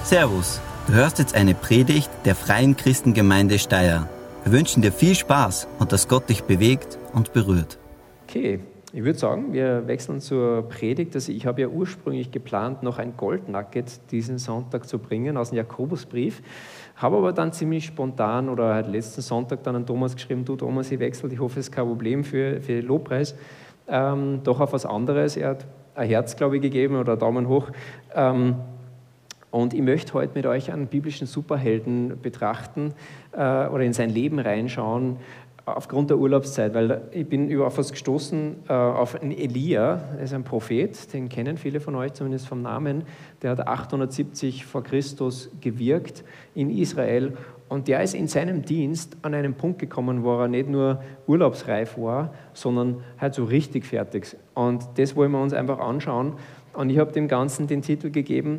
Servus, du hörst jetzt eine Predigt der Freien Christengemeinde Steyr. Wir wünschen dir viel Spaß und dass Gott dich bewegt und berührt. Okay, ich würde sagen, wir wechseln zur Predigt. Also ich habe ja ursprünglich geplant, noch ein Goldnugget diesen Sonntag zu bringen aus dem Jakobusbrief, habe aber dann ziemlich spontan oder halt letzten Sonntag dann an Thomas geschrieben, du Thomas, ich wechsle, ich hoffe, es ist kein Problem für den Lobpreis, doch auf was anderes. Er hat ein Herz, glaube ich, gegeben oder Daumen hoch. Und ich möchte heute mit euch einen biblischen Superhelden betrachten oder in sein Leben reinschauen, aufgrund der Urlaubszeit, weil ich bin auf was gestoßen, auf einen Elia, er ist ein Prophet, den kennen viele von euch zumindest vom Namen, der hat 870 vor Christus gewirkt in Israel und der ist in seinem Dienst an einen Punkt gekommen, wo er nicht nur urlaubsreif war, sondern halt so richtig fertig. Und das wollen wir uns einfach anschauen und ich habe dem Ganzen den Titel gegeben,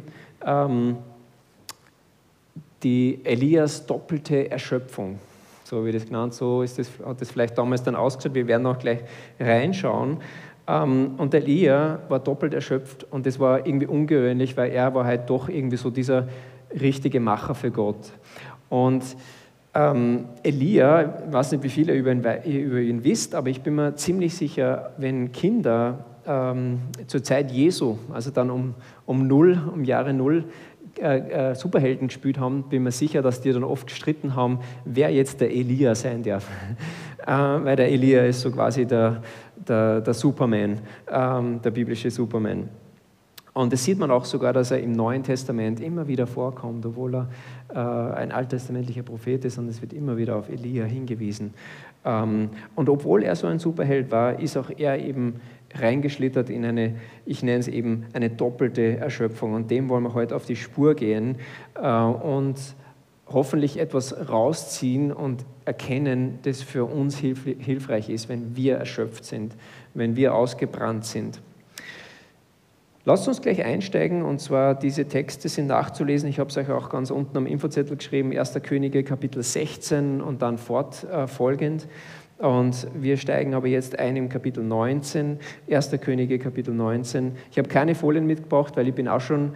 die Elias doppelte Erschöpfung. So wie das genannt, so hat das vielleicht damals dann ausgeschaut. Wir werden auch gleich reinschauen. Und der Elia war doppelt erschöpft und das war irgendwie ungewöhnlich, weil er war halt doch irgendwie so dieser richtige Macher für Gott. Und Elia, ich weiß nicht, wie viel ihr über ihn wisst, aber ich bin mir ziemlich sicher, wenn Kinder zur Zeit Jesu, also dann um Jahre Null, Superhelden gespielt haben, bin mir sicher, dass die dann oft gestritten haben, wer jetzt der Elia sein darf. Weil der Elia ist so quasi der Superman, der biblische Superman. Und das sieht man auch sogar, dass er im Neuen Testament immer wieder vorkommt, obwohl er ein alttestamentlicher Prophet ist und es wird immer wieder auf Elia hingewiesen. Und obwohl er so ein Superheld war, ist auch er eben reingeschlittert in ich nenne es eben eine doppelte Erschöpfung. Und dem wollen wir heute auf die Spur gehen und hoffentlich etwas rausziehen und erkennen, das für uns hilfreich ist, wenn wir erschöpft sind, wenn wir ausgebrannt sind. Lasst uns gleich einsteigen, und zwar diese Texte sind nachzulesen. Ich habe es euch auch ganz unten am Infozettel geschrieben, 1. Könige, Kapitel 16 und dann fortfolgend. Und wir steigen aber jetzt ein im Kapitel 19, 1. Könige, Kapitel 19. Ich habe keine Folien mitgebracht, weil ich bin auch schon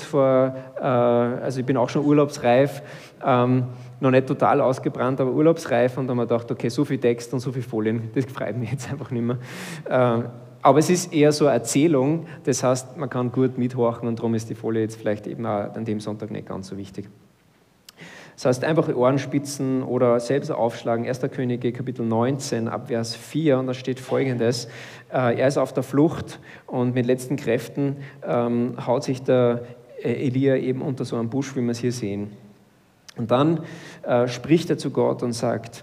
ich bin auch schon urlaubsreif, noch nicht total ausgebrannt, aber urlaubsreif und dann habe ich gedacht, okay, so viel Text und so viele Folien, das freut mich jetzt einfach nicht mehr. Aber es ist eher so eine Erzählung, das heißt, man kann gut mithorchen und darum ist die Folie jetzt vielleicht eben auch an dem Sonntag nicht ganz so wichtig. Das heißt, einfach Ohren spitzen oder selbst aufschlagen. 1. Könige, Kapitel 19, ab Vers 4, und da steht Folgendes. Er ist auf der Flucht und mit letzten Kräften haut sich der Elia eben unter so einem Busch, wie wir es hier sehen. Und dann spricht er zu Gott und sagt,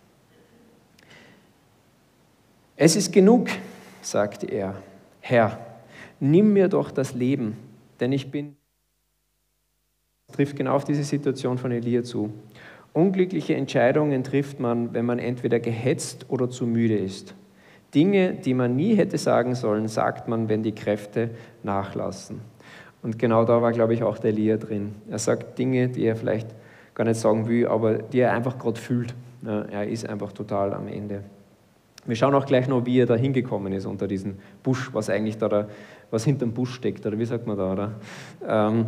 es ist genug, sagte er, Herr, nimm mir doch das Leben, denn ich bin... Trifft genau auf diese Situation von Elia zu. Unglückliche Entscheidungen trifft man, wenn man entweder gehetzt oder zu müde ist. Dinge, die man nie hätte sagen sollen, sagt man, wenn die Kräfte nachlassen. Und genau da war, glaube ich, auch der Elia drin. Er sagt Dinge, die er vielleicht gar nicht sagen will, aber die er einfach gerade fühlt. Ja, er ist einfach total am Ende. Wir schauen auch gleich noch, wie er da hingekommen ist unter diesem Busch, was eigentlich was hinterm Busch steckt, oder wie sagt man da, oder?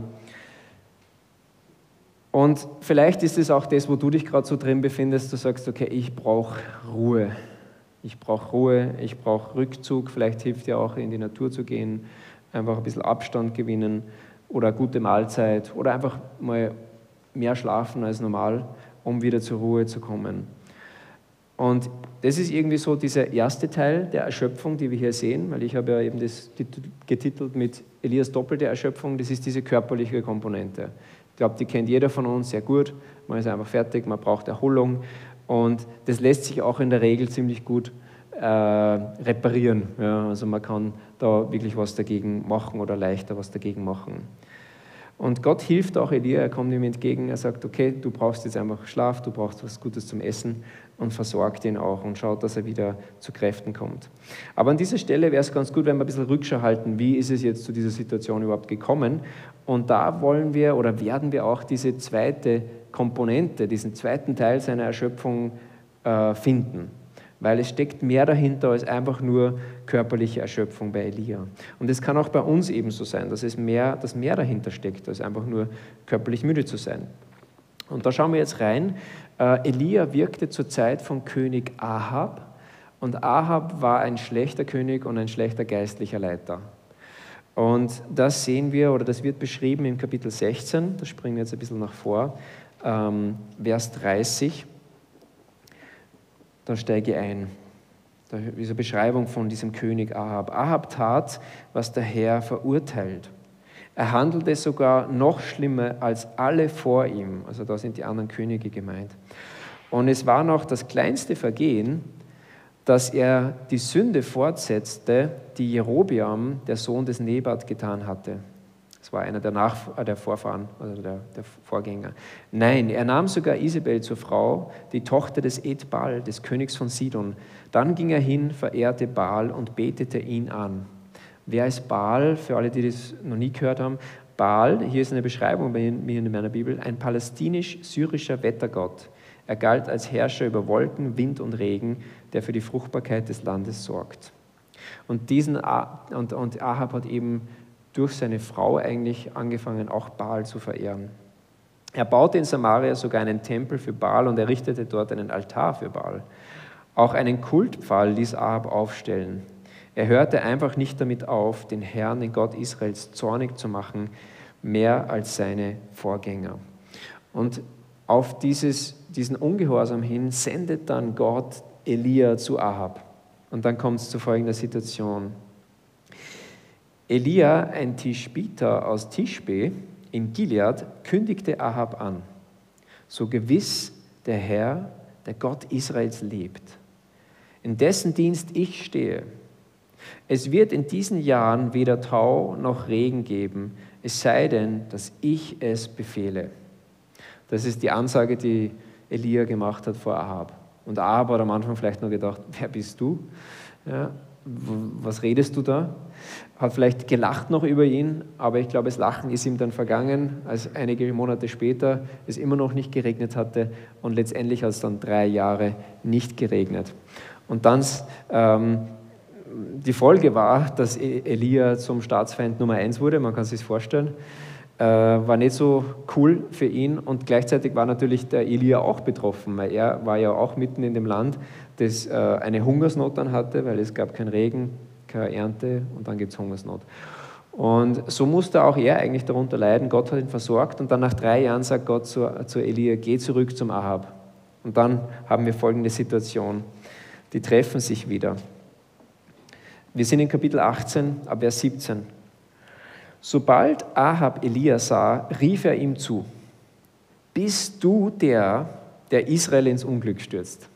Und vielleicht ist es auch das, wo du dich gerade so drin befindest, du sagst, okay, ich brauche Ruhe. Ich brauche Rückzug, vielleicht hilft dir auch in die Natur zu gehen, einfach ein bisschen Abstand gewinnen oder eine gute Mahlzeit oder einfach mal mehr schlafen als normal, um wieder zur Ruhe zu kommen. Und das ist irgendwie so dieser erste Teil der Erschöpfung, die wir hier sehen, weil ich habe ja eben das getitelt mit Elias doppelte Erschöpfung, das ist diese körperliche Komponente. Ich glaube, die kennt jeder von uns sehr gut. Man ist einfach fertig, man braucht Erholung. Und das lässt sich auch in der Regel ziemlich gut reparieren. Ja, also man kann da wirklich was dagegen machen oder leichter was dagegen machen. Und Gott hilft auch Elia, er kommt ihm entgegen, er sagt, okay, du brauchst jetzt einfach Schlaf, du brauchst was Gutes zum Essen und versorgt ihn auch und schaut, dass er wieder zu Kräften kommt. Aber an dieser Stelle wäre es ganz gut, wenn wir ein bisschen Rückschau halten, wie ist es jetzt zu dieser Situation überhaupt gekommen. Und da wollen wir oder werden wir auch diese zweite Komponente, diesen zweiten Teil seiner Erschöpfung finden. weil es steckt mehr dahinter als einfach nur körperliche Erschöpfung bei Elia. Und es kann auch bei uns ebenso sein, dass mehr dahinter steckt, als einfach nur körperlich müde zu sein. Und da schauen wir jetzt rein. Elia wirkte zur Zeit von König Ahab, und Ahab war ein schlechter König und ein schlechter geistlicher Leiter. Und das sehen wir, oder das wird beschrieben im Kapitel 16, da springen wir jetzt ein bisschen nach vor, Vers 30, da steige ich ein. Da ist eine Beschreibung von diesem König Ahab. Ahab tat, was der Herr verurteilt. Er handelte sogar noch schlimmer als alle vor ihm. Also da sind die anderen Könige gemeint. Und es war noch das kleinste Vergehen, dass er die Sünde fortsetzte, die Jerobeam, der Sohn des Nebat, getan hatte. Das war einer der Vorfahren, also der Vorgänger. Nein, er nahm sogar Isabel zur Frau, die Tochter des Ethbaal, des Königs von Sidon. Dann ging er hin, verehrte Baal und betete ihn an. Wer ist Baal? Für alle, die das noch nie gehört haben. Baal, hier ist eine Beschreibung bei mir in meiner Bibel, ein palästinisch-syrischer Wettergott. Er galt als Herrscher über Wolken, Wind und Regen, der für die Fruchtbarkeit des Landes sorgt. Und Ahab hat eben durch seine Frau eigentlich angefangen, auch Baal zu verehren. Er baute in Samaria sogar einen Tempel für Baal und errichtete dort einen Altar für Baal. Auch einen Kultpfahl ließ Ahab aufstellen. Er hörte einfach nicht damit auf, den Herrn, den Gott Israels, zornig zu machen, mehr als seine Vorgänger. Und auf diesen Ungehorsam hin sendet dann Gott Elia zu Ahab. Und dann kommt es zu folgender Situation. Elia, ein Tischbiter aus Tischbe in Gilead, kündigte Ahab an: So gewiss der Herr, der Gott Israels lebt, in dessen Dienst ich stehe. Es wird in diesen Jahren weder Tau noch Regen geben, es sei denn, dass ich es befehle. Das ist die Ansage, die Elia gemacht hat vor Ahab. Und Ahab hat am Anfang vielleicht nur gedacht: Wer bist du? Ja, was redest du da? Hat vielleicht gelacht noch über ihn, aber ich glaube, das Lachen ist ihm dann vergangen, als einige Monate später es immer noch nicht geregnet hatte und letztendlich hat es dann 3 Jahre nicht geregnet. Und dann die Folge war, dass Elia zum Staatsfeind Nummer 1 wurde, man kann sich das vorstellen. War nicht so cool für ihn und gleichzeitig war natürlich der Elia auch betroffen, weil er war ja auch mitten in dem Land, das eine Hungersnot dann hatte, weil es gab keinen Regen, keine Ernte und dann gibt es Hungersnot. Und so musste auch er eigentlich darunter leiden. Gott hat ihn versorgt und dann nach 3 Jahren sagt Gott zu Elia: Geh zurück zum Ahab. Und dann haben wir folgende Situation. Die treffen sich wieder. Wir sind in Kapitel 18, ab Vers 17. Sobald Ahab Elia sah, rief er ihm zu: Bist du der Israel ins Unglück stürzt?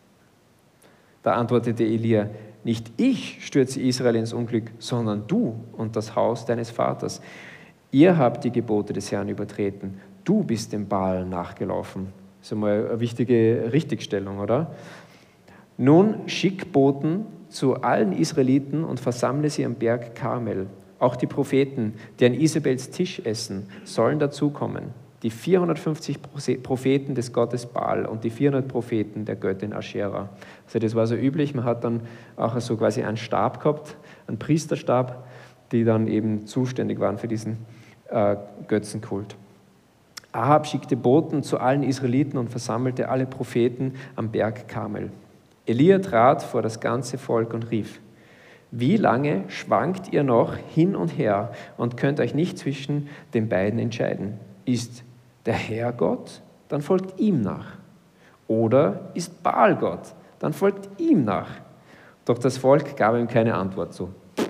Da antwortete Elia: Nicht ich stürze Israel ins Unglück, sondern du und das Haus deines Vaters. Ihr habt die Gebote des Herrn übertreten. Du bist dem Baal nachgelaufen. Das ist einmal eine wichtige Richtigstellung, oder? Nun schick Boten zu allen Israeliten und versammle sie am Berg Karmel. Auch die Propheten, die an Isabels Tisch essen, sollen dazukommen. Die 450 Propheten des Gottes Baal und die 400 Propheten der Göttin Aschera. Also das war so üblich, man hat dann auch so quasi einen Stab gehabt, einen Priesterstab, die dann eben zuständig waren für diesen Götzenkult. Ahab schickte Boten zu allen Israeliten und versammelte alle Propheten am Berg Karmel. Elia trat vor das ganze Volk und rief: Wie lange schwankt ihr noch hin und her und könnt euch nicht zwischen den beiden entscheiden? Ist der Herr Gott? Dann folgt ihm nach. Oder ist Baal Gott? Dann folgt ihm nach. Doch das Volk gab ihm keine Antwort zu.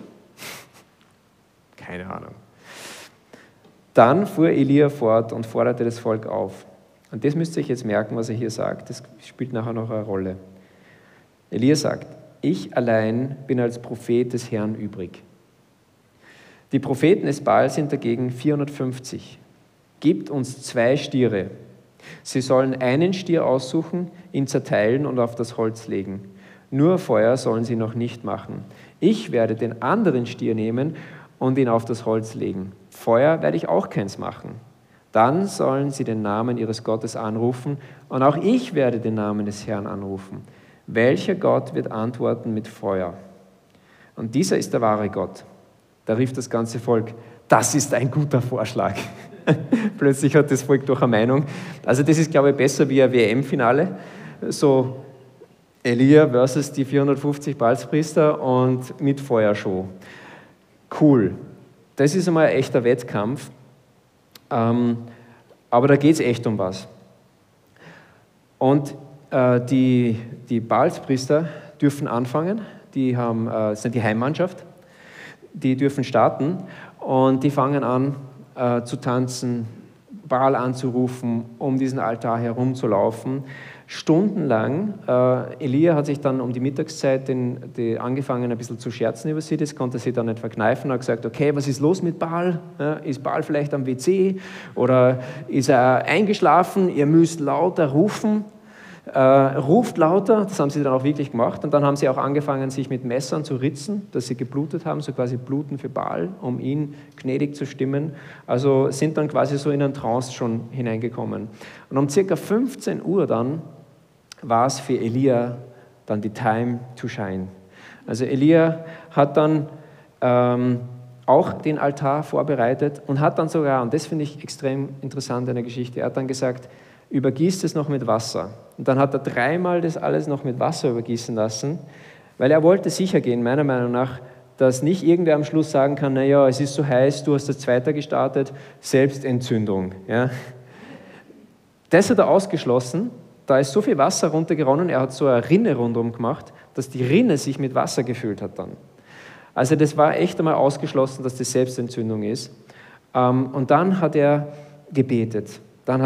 Keine Ahnung. Dann fuhr Elia fort und forderte das Volk auf. Und das müsst ihr euch jetzt merken, was er hier sagt. Das spielt nachher noch eine Rolle. Elia sagt: Ich allein bin als Prophet des Herrn übrig. Die Propheten des Baal sind dagegen 450. Gebt uns 2 Stiere. Sie sollen einen Stier aussuchen, ihn zerteilen und auf das Holz legen. Nur Feuer sollen sie noch nicht machen. Ich werde den anderen Stier nehmen und ihn auf das Holz legen. Feuer werde ich auch keins machen. Dann sollen sie den Namen ihres Gottes anrufen und auch ich werde den Namen des Herrn anrufen. Welcher Gott wird antworten mit Feuer? Und dieser ist der wahre Gott. Da rief das ganze Volk, das ist ein guter Vorschlag. Plötzlich hat das Volk doch eine Meinung. Also das ist, glaube ich, besser wie ein WM-Finale. So Elia versus die 450 Baalspriester und mit Feuershow. Cool. Das ist einmal ein echter Wettkampf. Aber da geht es echt um was. Und die Baalspriester dürfen anfangen. Die sind die Heimmannschaft. Die dürfen starten und die fangen an zu tanzen, Baal anzurufen, um diesen Altar herumzulaufen. Stundenlang. Elia hat sich dann um die Mittagszeit angefangen, ein bisschen zu scherzen über sie. Das konnte sie dann nicht verkneifen. Er hat gesagt, okay, was ist los mit Baal? Ist Baal vielleicht am WC? Oder ist er eingeschlafen? Ihr müsst lauter rufen. Ruft lauter, das haben sie dann auch wirklich gemacht. Und dann haben sie auch angefangen, sich mit Messern zu ritzen, dass sie geblutet haben, so quasi bluten für Baal, um ihn gnädig zu stimmen. Also sind dann quasi so in einen Trance schon hineingekommen. Und um ca. 15 Uhr dann war es für Elia dann die Time to shine. Also Elia hat dann auch den Altar vorbereitet und hat dann sogar, und das finde ich extrem interessant in der Geschichte, er hat dann gesagt, übergießt es noch mit Wasser. Und dann hat er 3-mal das alles noch mit Wasser übergießen lassen, weil er wollte sicher gehen, meiner Meinung nach, dass nicht irgendwer am Schluss sagen kann, naja, es ist so heiß, du hast das Zweite gestartet, Selbstentzündung. Ja. Das hat er ausgeschlossen, da ist so viel Wasser runtergeronnen, er hat so eine Rinne rundherum gemacht, dass die Rinne sich mit Wasser gefüllt hat dann. Also das war echt einmal ausgeschlossen, dass das Selbstentzündung ist. Und dann hat er gebetet.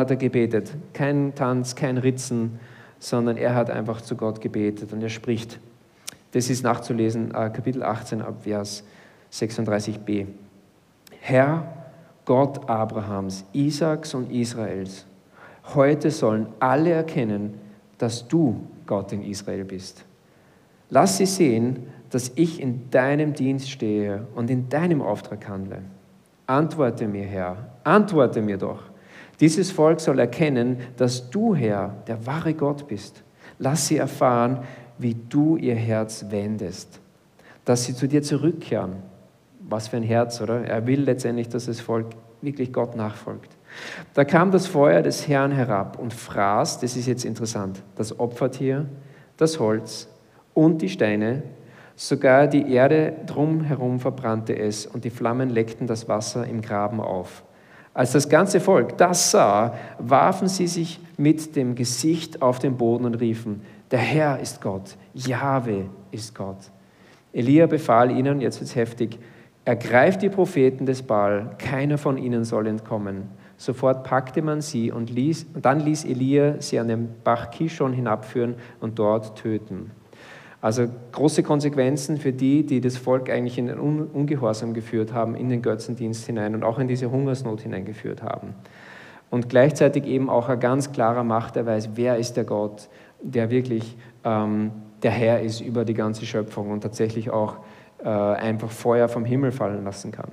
Kein Tanz, kein Ritzen, sondern er hat einfach zu Gott gebetet und er spricht. Das ist nachzulesen, Kapitel 18 ab Vers 36b. Herr, Gott Abrahams, Isaaks und Israels, heute sollen alle erkennen, dass du Gott in Israel bist. Lass sie sehen, dass ich in deinem Dienst stehe und in deinem Auftrag handle. Antworte mir, Herr, antworte mir doch. Dieses Volk soll erkennen, dass du, Herr, der wahre Gott bist. Lass sie erfahren, wie du ihr Herz wendest, dass sie zu dir zurückkehren. Was für ein Herz, oder? Er will letztendlich, dass das Volk wirklich Gott nachfolgt. Da kam das Feuer des Herrn herab und fraß, das ist jetzt interessant, das Opfertier, das Holz und die Steine, sogar die Erde drumherum verbrannte es und die Flammen leckten das Wasser im Graben auf. Als das ganze Volk das sah, warfen sie sich mit dem Gesicht auf den Boden und riefen, der Herr ist Gott, Jahwe ist Gott. Elia befahl ihnen, jetzt wird es heftig, ergreift die Propheten des Baal, keiner von ihnen soll entkommen. Sofort packte man sie und dann ließ Elia sie an den Bach Kishon hinabführen und dort töten. Also große Konsequenzen für die das Volk eigentlich in den Ungehorsam geführt haben, in den Götzendienst hinein und auch in diese Hungersnot hineingeführt haben. Und gleichzeitig eben auch ein ganz klarer Machterweis, wer ist der Gott, der wirklich der Herr ist über die ganze Schöpfung und tatsächlich auch einfach Feuer vom Himmel fallen lassen kann.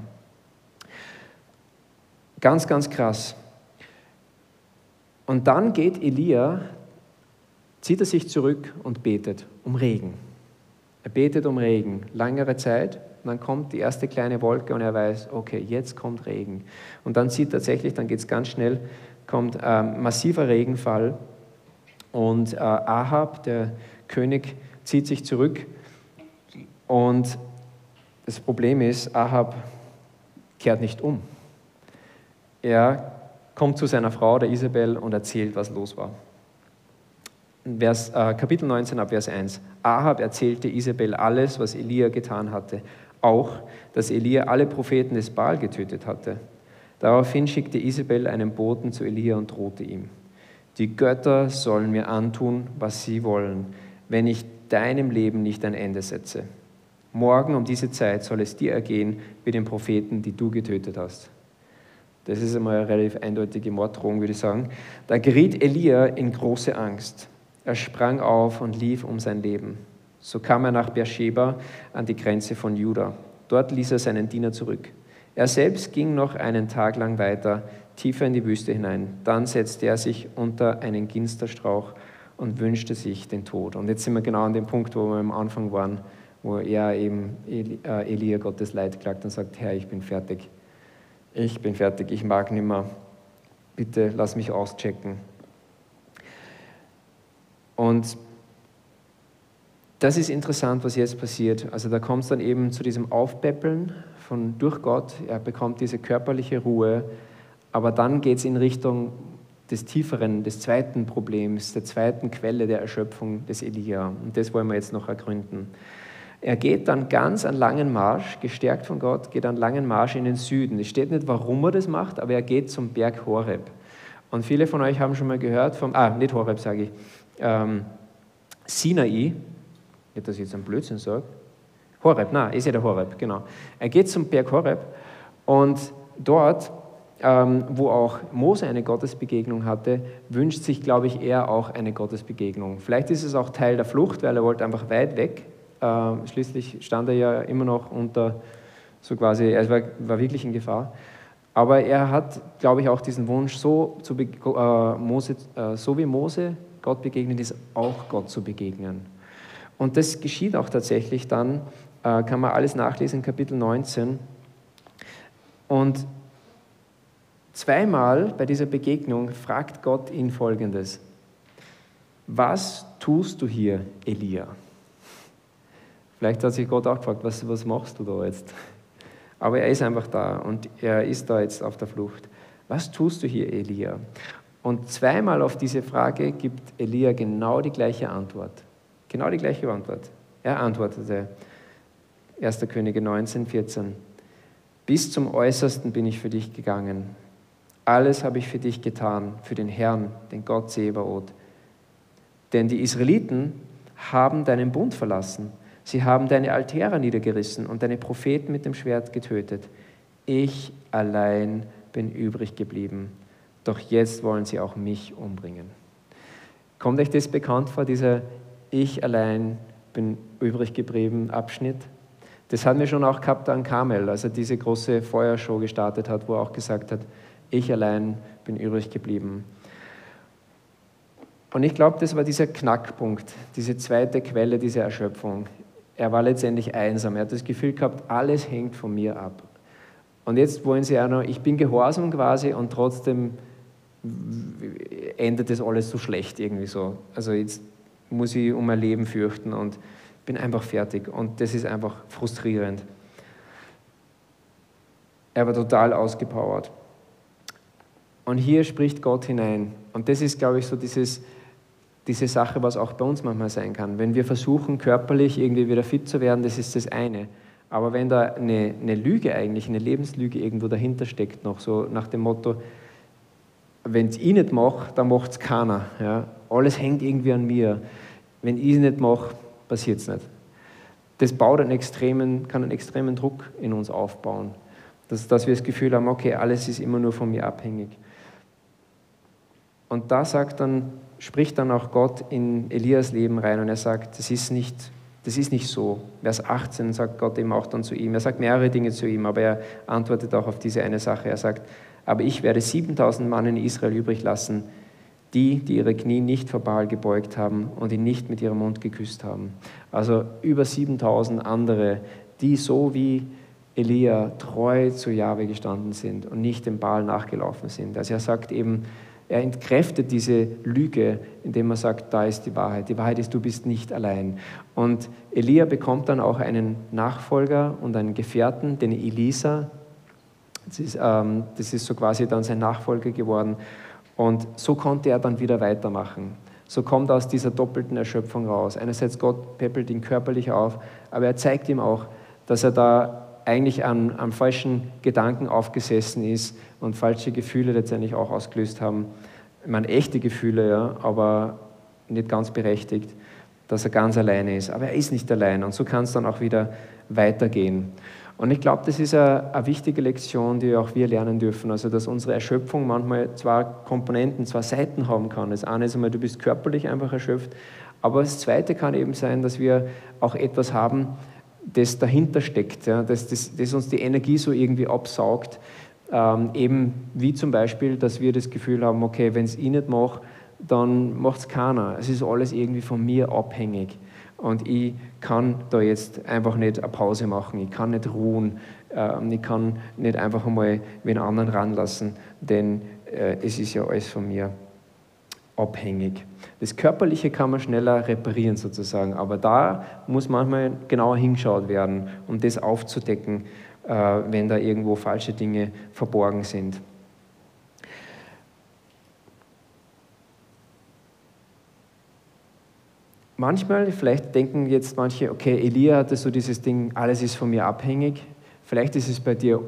Ganz, ganz krass. Und dann geht Elia, zieht er sich zurück und betet um Regen. Er betet um Regen, langere Zeit, und dann kommt die erste kleine Wolke und er weiß, okay, jetzt kommt Regen. Und dann sieht tatsächlich, dann geht es ganz schnell, kommt massiver Regenfall und Ahab, der König, zieht sich zurück und das Problem ist, Ahab kehrt nicht um. Er kommt zu seiner Frau, der Isabel, und erzählt, was los war. Kapitel 19 ab Vers 1. Ahab erzählte Isabel alles, was Elia getan hatte, auch, dass Elia alle Propheten des Baal getötet hatte. Daraufhin schickte Isabel einen Boten zu Elia und drohte ihm: Die Götter sollen mir antun, was sie wollen, wenn ich deinem Leben nicht ein Ende setze. Morgen um diese Zeit soll es dir ergehen wie den Propheten, die du getötet hast. Das ist einmal eine relativ eindeutige Morddrohung, würde ich sagen. Da geriet Elia in große Angst. Er sprang auf und lief um sein Leben. So kam er nach Beersheba an die Grenze von Juda. Dort ließ er seinen Diener zurück. Er selbst ging noch einen Tag lang weiter, tiefer in die Wüste hinein. Dann setzte er sich unter einen Ginsterstrauch und wünschte sich den Tod. Und jetzt sind wir genau an dem Punkt, wo wir am Anfang waren, wo er eben Elia Gottes Leid klagt und sagt, Herr, ich bin fertig, ich mag nicht mehr, bitte lass mich auschecken. Und das ist interessant, was jetzt passiert. Also da kommt es dann eben zu diesem Aufpäppeln durch Gott, er bekommt diese körperliche Ruhe, aber dann geht es in Richtung des tieferen, des zweiten Problems, der zweiten Quelle der Erschöpfung des Elia. Und das wollen wir jetzt noch ergründen. Er geht dann ganz einen langen Marsch, gestärkt von Gott, geht einen langen Marsch in den Süden. Es steht nicht, warum er das macht, aber er geht zum Berg Horeb. Und viele von euch haben schon mal gehört vom, nicht Horeb sage ich, Sinai, nicht, dass ich jetzt einen Blödsinn sage, Horeb, ist ja der Horeb, genau. Er geht zum Berg Horeb und dort, wo auch Mose eine Gottesbegegnung hatte, wünscht sich, glaube ich, er auch eine Gottesbegegnung. Vielleicht ist es auch Teil der Flucht, weil er wollte einfach weit weg. Schließlich stand er ja immer noch unter, so quasi, er war wirklich in Gefahr. Aber er hat, glaube ich, auch diesen Wunsch, so wie Mose Gott begegnet ist, auch Gott zu begegnen. Und das geschieht auch tatsächlich dann, kann man alles nachlesen in Kapitel 19. Und zweimal bei dieser Begegnung fragt Gott ihn Folgendes: Was tust du hier, Elia? Vielleicht hat sich Gott auch gefragt, was machst du da jetzt? Aber er ist einfach da und er ist da jetzt auf der Flucht. Was tust du hier, Elia? Und zweimal auf diese Frage gibt Elia genau die gleiche Antwort. Genau die gleiche Antwort. Er antwortete, 1. Könige 19, 14, bis zum Äußersten bin ich für dich gegangen. Alles habe ich für dich getan, für den Herrn, den Gott Zebaoth. Denn die Israeliten haben deinen Bund verlassen. Sie haben deine Altäre niedergerissen und deine Propheten mit dem Schwert getötet. Ich allein bin übrig geblieben. Doch jetzt wollen sie auch mich umbringen. Kommt euch das bekannt vor, dieser Ich allein bin übrig geblieben Abschnitt? Das hatten wir schon auch gehabt an Karmel, als er diese große Feuershow gestartet hat, wo er auch gesagt hat, ich allein bin übrig geblieben. Und ich glaube, das war dieser Knackpunkt, diese zweite Quelle dieser Erschöpfung. Er war letztendlich einsam. Er hat das Gefühl gehabt, alles hängt von mir ab. Und jetzt wollen sie auch noch, ich bin gehorsam quasi und trotzdem endet das alles so schlecht irgendwie so. Also jetzt muss ich um mein Leben fürchten und bin einfach fertig. Und das ist einfach frustrierend. Er war total ausgepowert. Und hier spricht Gott hinein. Und das ist, glaube ich, so diese Sache, was auch bei uns manchmal sein kann. Wenn wir versuchen, körperlich irgendwie wieder fit zu werden, das ist das eine. Aber wenn da eine Lüge eigentlich, eine Lebenslüge irgendwo dahinter steckt, noch so nach dem Motto, wenn es ich nicht mache, dann macht es keiner. Ja? Alles hängt irgendwie an mir. Wenn ich es nicht mache, passiert es nicht. Das kann einen extremen Druck in uns aufbauen. Dass wir das Gefühl haben, okay, alles ist immer nur von mir abhängig. Und da spricht dann auch Gott in Elias Leben rein und er sagt, das ist nicht so. Vers 18 sagt Gott eben auch dann zu ihm. Er sagt mehrere Dinge zu ihm, aber er antwortet auch auf diese eine Sache. Er sagt, aber ich werde 7000 Mann in Israel übrig lassen, die ihre Knie nicht vor Baal gebeugt haben und ihn nicht mit ihrem Mund geküsst haben. Also über 7000 andere, die so wie Elia treu zu Jahwe gestanden sind und nicht dem Baal nachgelaufen sind. Also er sagt eben, er entkräftet diese Lüge, indem er sagt, da ist die Wahrheit. Die Wahrheit ist, du bist nicht allein. Und Elia bekommt dann auch einen Nachfolger und einen Gefährten, den Elisa. Das ist so quasi dann sein Nachfolger geworden. Und so konnte er dann wieder weitermachen. So kommt er aus dieser doppelten Erschöpfung raus. Einerseits Gott peppelt ihn körperlich auf, aber er zeigt ihm auch, dass er da eigentlich am falschen Gedanken aufgesessen ist und falsche Gefühle letztendlich auch ausgelöst haben. Ich meine, echte Gefühle, ja, aber nicht ganz berechtigt, dass er ganz alleine ist. Aber er ist nicht allein und so kann es dann auch wieder weitergehen. Und ich glaube, das ist eine wichtige Lektion, die auch wir lernen dürfen. Also, dass unsere Erschöpfung manchmal zwei Komponenten, zwei Seiten haben kann. Das eine ist einmal, du bist körperlich einfach erschöpft, aber das zweite kann eben sein, dass wir auch etwas haben, das dahinter steckt, ja, das uns die Energie so irgendwie absaugt. Eben wie zum Beispiel, dass wir das Gefühl haben, okay, wenn es ich nicht mache, dann macht es keiner. Es ist alles irgendwie von mir abhängig. Und ich kann da jetzt einfach nicht eine Pause machen, ich kann nicht ruhen, ich kann nicht einfach einmal wen anderen ranlassen, denn es ist ja alles von mir abhängig. Das Körperliche kann man schneller reparieren sozusagen, aber da muss manchmal genauer hingeschaut werden, um das aufzudecken, wenn da irgendwo falsche Dinge verborgen sind. Manchmal, vielleicht denken jetzt manche, okay, Elia hatte so dieses Ding, alles ist von mir abhängig. Vielleicht ist es bei dir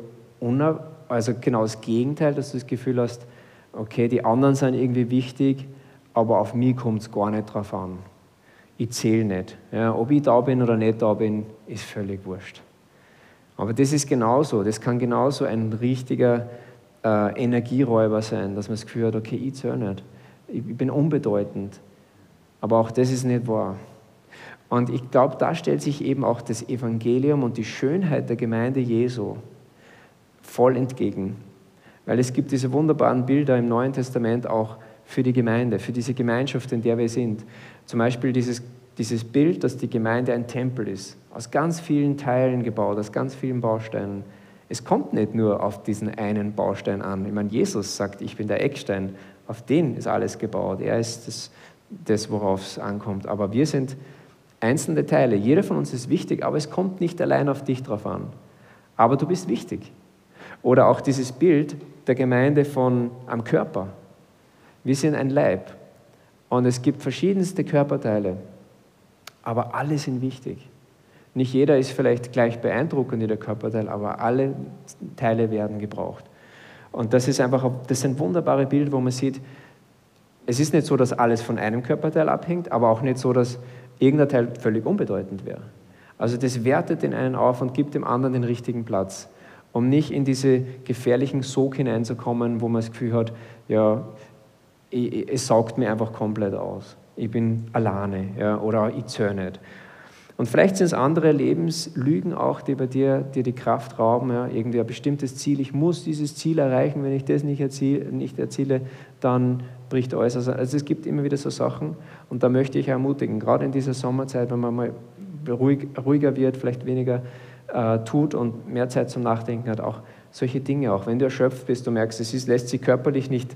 also genau das Gegenteil, dass du das Gefühl hast, okay, die anderen sind irgendwie wichtig, aber auf mich kommt es gar nicht drauf an. Ich zähle nicht. Ja, ob ich da bin oder nicht da bin, ist völlig wurscht. Aber das ist genauso, das kann genauso ein richtiger Energieräuber sein, dass man das Gefühl hat, okay, ich zähle nicht. Ich bin unbedeutend. Aber auch das ist nicht wahr. Und ich glaube, da stellt sich eben auch das Evangelium und die Schönheit der Gemeinde Jesu voll entgegen. Weil es gibt diese wunderbaren Bilder im Neuen Testament auch für die Gemeinde, für diese Gemeinschaft, in der wir sind. Zum Beispiel dieses Bild, dass die Gemeinde ein Tempel ist, aus ganz vielen Teilen gebaut, aus ganz vielen Bausteinen. Es kommt nicht nur auf diesen einen Baustein an. Ich meine, Jesus sagt, ich bin der Eckstein, auf den ist alles gebaut. Er ist das, worauf es ankommt. Aber wir sind einzelne Teile. Jeder von uns ist wichtig, aber es kommt nicht allein auf dich drauf an. Aber du bist wichtig. Oder auch dieses Bild der Gemeinde am Körper. Wir sind ein Leib und es gibt verschiedenste Körperteile, aber alle sind wichtig. Nicht jeder ist vielleicht gleich beeindruckend in der Körperteil, aber alle Teile werden gebraucht. Und das ist ein wunderbares Bild, wo man sieht, es ist nicht so, dass alles von einem Körperteil abhängt, aber auch nicht so, dass irgendein Teil völlig unbedeutend wäre. Also das wertet den einen auf und gibt dem anderen den richtigen Platz, um nicht in diese gefährlichen Sog hineinzukommen, wo man das Gefühl hat, ja, es saugt mir einfach komplett aus. Ich bin alleine, ja, oder ich zähle nicht. Und vielleicht sind es andere Lebenslügen auch, die bei dir die Kraft rauben, ja, irgendwie ein bestimmtes Ziel. Ich muss dieses Ziel erreichen, wenn ich das nicht erziele, dann bricht alles. Also es gibt immer wieder so Sachen und da möchte ich ermutigen, gerade in dieser Sommerzeit, wenn man mal ruhiger wird, vielleicht weniger tut und mehr Zeit zum Nachdenken hat, auch solche Dinge, auch wenn du erschöpft bist, du merkst, lässt sich körperlich nicht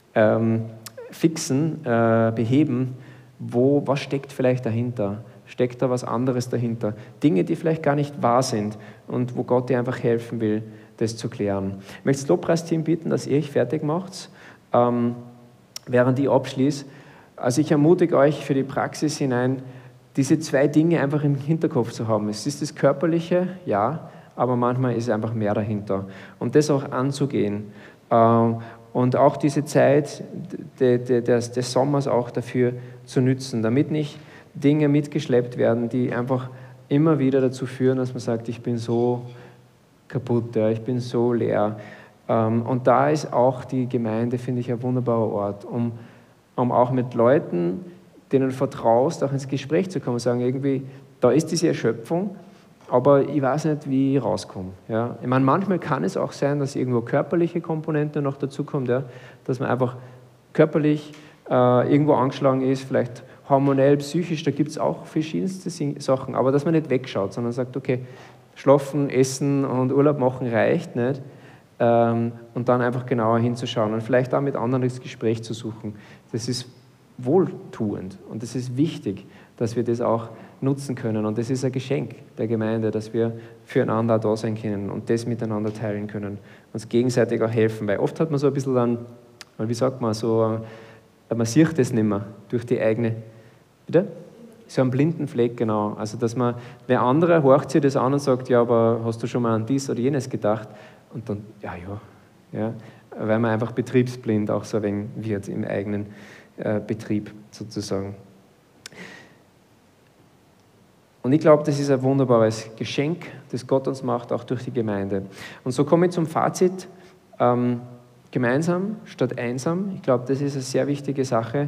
fixen, beheben, was steckt vielleicht dahinter? Steckt da was anderes dahinter? Dinge, die vielleicht gar nicht wahr sind und wo Gott dir einfach helfen will, das zu klären. Ich möchte das Lobpreisteam bitten, dass ihr euch fertig macht, während ich abschließe. Also ich ermutige euch für die Praxis hinein, diese zwei Dinge einfach im Hinterkopf zu haben. Es ist das Körperliche, ja, aber manchmal ist einfach mehr dahinter. Und das auch anzugehen. Und auch diese Zeit des Sommers auch dafür zu nützen, damit nicht Dinge mitgeschleppt werden, die einfach immer wieder dazu führen, dass man sagt, ich bin so kaputt, ja, ich bin so leer. Und da ist auch die Gemeinde, finde ich, ein wunderbarer Ort, um auch mit Leuten, denen du vertraust, auch ins Gespräch zu kommen und sagen, irgendwie, da ist diese Erschöpfung, aber ich weiß nicht, wie ich rauskomme. Ja. Ich meine, manchmal kann es auch sein, dass irgendwo körperliche Komponente noch dazukommt, ja, dass man einfach körperlich irgendwo angeschlagen ist, vielleicht hormonell, psychisch, da gibt es auch verschiedenste Sachen, aber dass man nicht wegschaut, sondern sagt, okay, schlafen, essen und Urlaub machen reicht nicht, und dann einfach genauer hinzuschauen und vielleicht auch mit anderen das Gespräch zu suchen. Das ist wohltuend und es ist wichtig, dass wir das auch nutzen können und das ist ein Geschenk der Gemeinde, dass wir füreinander da sein können und das miteinander teilen können, uns gegenseitig auch helfen, weil oft hat man so ein bisschen dann, wie sagt man, so, man sieht das nicht mehr durch die eigene, bitte? So einen blinden Fleck, genau. Also, dass man, wer andere horcht sich das an und sagt, ja, aber hast du schon mal an dies oder jenes gedacht? Und dann, ja, weil man einfach betriebsblind auch so ein wenig wird im eigenen Betrieb sozusagen. Und ich glaube, das ist ein wunderbares Geschenk, das Gott uns macht, auch durch die Gemeinde. Und so komme ich zum Fazit. Gemeinsam statt einsam. Ich glaube, das ist eine sehr wichtige Sache.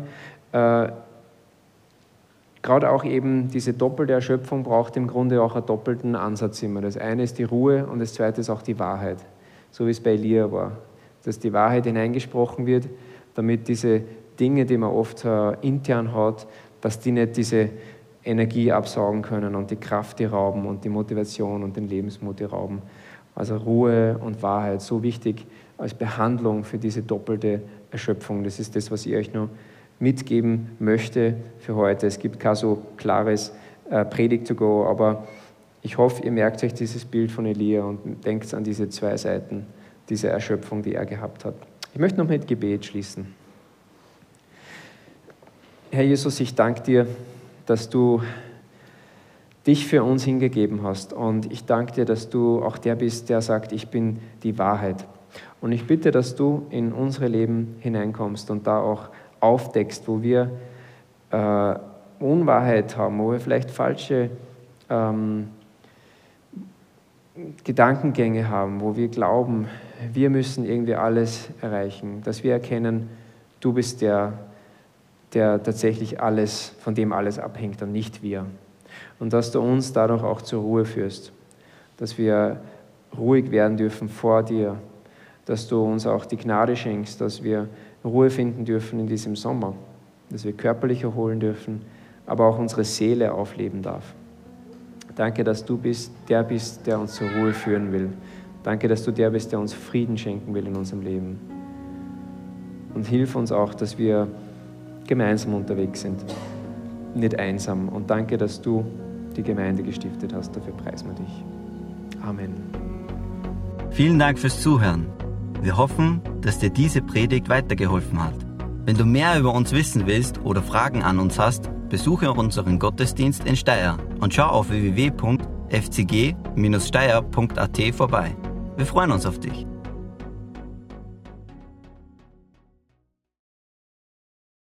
Gerade auch eben diese doppelte Erschöpfung braucht im Grunde auch einen doppelten Ansatz immer. Das eine ist die Ruhe und das zweite ist auch die Wahrheit. So wie es bei Elia war. Dass die Wahrheit hineingesprochen wird, damit diese Dinge, die man oft intern hat, dass die nicht diese Energie absaugen können und die Kraft, die rauben und die Motivation und den Lebensmut, die rauben. Also Ruhe und Wahrheit, so wichtig als Behandlung für diese doppelte Erschöpfung. Das ist das, was ich euch noch mitgeben möchte für heute. Es gibt kein so klares Predigt to go, aber ich hoffe, ihr merkt euch dieses Bild von Elia und denkt an diese 2 Seiten, diese Erschöpfung, die er gehabt hat. Ich möchte noch mit Gebet schließen. Herr Jesus, ich danke dir, dass du dich für uns hingegeben hast. Und ich danke dir, dass du auch der bist, der sagt, ich bin die Wahrheit. Und ich bitte, dass du in unsere Leben hineinkommst und da auch aufdeckst, wo wir Unwahrheit haben, wo wir vielleicht falsche Gedankengänge haben, wo wir glauben, wir müssen irgendwie alles erreichen, dass wir erkennen, du bist der tatsächlich alles, von dem alles abhängt und nicht wir. Und dass du uns dadurch auch zur Ruhe führst, dass wir ruhig werden dürfen vor dir, dass du uns auch die Gnade schenkst, dass wir Ruhe finden dürfen in diesem Sommer, dass wir körperlich erholen dürfen, aber auch unsere Seele aufleben darf. Danke, dass du der bist, der uns zur Ruhe führen will. Danke, dass du der bist, der uns Frieden schenken will in unserem Leben. Und hilf uns auch, dass wir gemeinsam unterwegs sind, nicht einsam. Und danke, dass du die Gemeinde gestiftet hast. Dafür preisen wir dich. Amen. Vielen Dank fürs Zuhören. Wir hoffen, dass dir diese Predigt weitergeholfen hat. Wenn du mehr über uns wissen willst oder Fragen an uns hast, besuche unseren Gottesdienst in Steyr und schau auf www.fcg-steyr.at vorbei. Wir freuen uns auf dich.